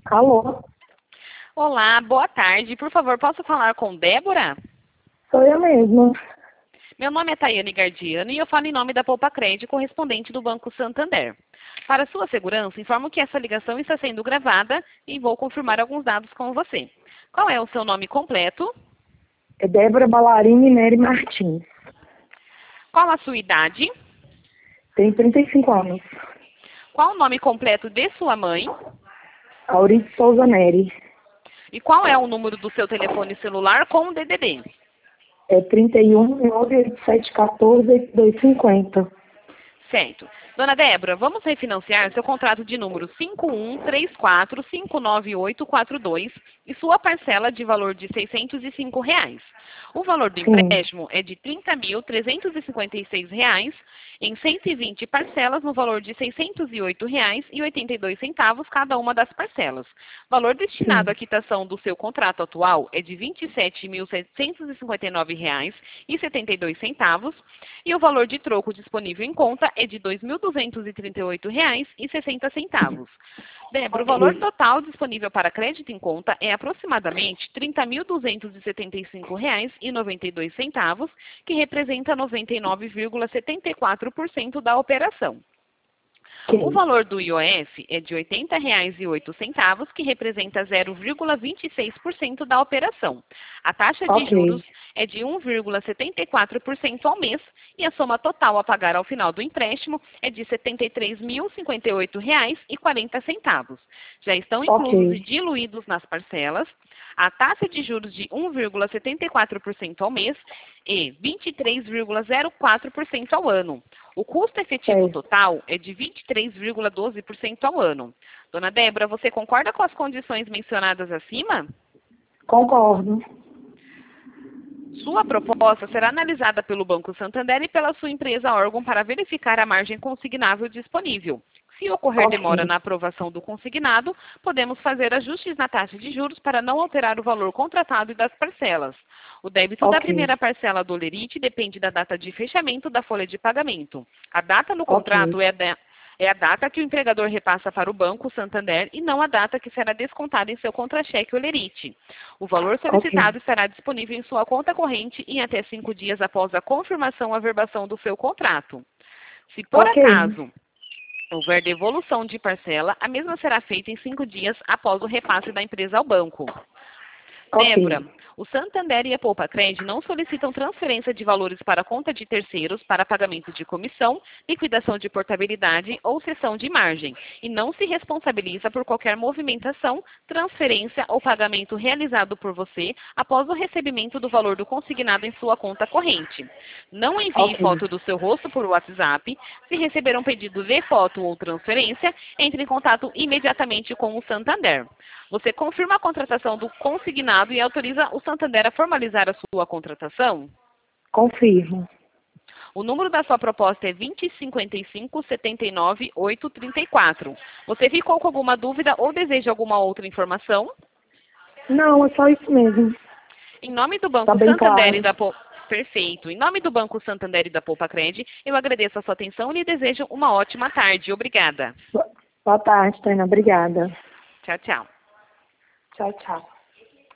Alô, Olá, boa tarde. Por favor, posso falar com Débora? sou eu mesma. Meu nome é Tayane Gardiano e eu falo em nome da Poupa Crédito, correspondente do Banco Santander. Para sua segurança, informo que essa ligação está sendo gravada e vou confirmar alguns dados com você. Qual é o seu nome completo? É Débora Ballarini Nery Martins. Qual a sua idade? Tenho 35 anos. Qual o nome completo de sua mãe? Aurice Souza Nery. E qual é o número do seu telefone celular com o DDD? É 31 98714 8250. Certo. Dona Débora, vamos refinanciar seu contrato de número 5134598842 e sua parcela de valor de R$ 605. O valor do Sim, empréstimo é de R$ 30.356 em 120 parcelas no valor de R$ 608,82 cada uma das parcelas. Valor destinado sim. à quitação do seu contrato atual é de R$ 27.759,72 e o valor de troco disponível em conta é de R$ 2.238,60. Débora, o valor Ok, total disponível para crédito em conta é aproximadamente R$ 30.275,92, que representa 99,74% da operação. O ok, valor do IOF é de R$ 80,08, que representa 0,26% da operação. A taxa de juros ok, é de 1,74% ao mês e a soma total a pagar ao final do empréstimo é de R$ 73.058,40. Já estão inclusos e ok, diluídos nas parcelas a taxa de juros de 1,74% ao mês e 23,04% ao ano. O custo efetivo certo. total é de 23,12% ao ano. Dona Débora, você concorda com as condições mencionadas acima? Concordo. Sua proposta será analisada pelo Banco Santander e pela sua empresa órgão para verificar a margem consignável disponível. Se ocorrer demora Ok, na aprovação do consignado, podemos fazer ajustes na taxa de juros para não alterar o valor contratado e das parcelas. O débito da ok, primeira parcela do Olerite depende da data de fechamento da folha de pagamento. A data no ok, contrato é a data que o empregador repassa para o Banco Santander e não a data que será descontada em seu contra-cheque Olerite. O valor ok, solicitado estará disponível em sua conta corrente em até 5 dias após a confirmação ou averbação do seu contrato. Se por ok, acaso houver devolução de parcela, a mesma será feita em 5 dias após o repasse da empresa ao banco. ok, Débora, o Santander e a Poupa Crédito não solicitam transferência de valores para a conta de terceiros para pagamento de comissão, liquidação de portabilidade ou cessão de margem e não se responsabiliza por qualquer movimentação, transferência ou pagamento realizado por você após o recebimento do valor do consignado em sua conta corrente. Não envie ok, foto do seu rosto por WhatsApp. Se receber um pedido de foto ou transferência, entre em contato imediatamente com o Santander. Você confirma a contratação do consignado e autoriza o Santander a formalizar a sua contratação? confirmo. O número da sua proposta é 2055-79-834. Você ficou com alguma dúvida ou deseja alguma outra informação? Não, é só isso mesmo. Em nome do Tá Banco bem Santander e claro. da Perfeito. Em nome do Banco Santander e da Poupa Cred, eu agradeço a sua atenção e lhe desejo uma ótima tarde. Obrigada. Boa tarde, Tainá. Obrigada. Tchau, tchau. Tchau, tchau.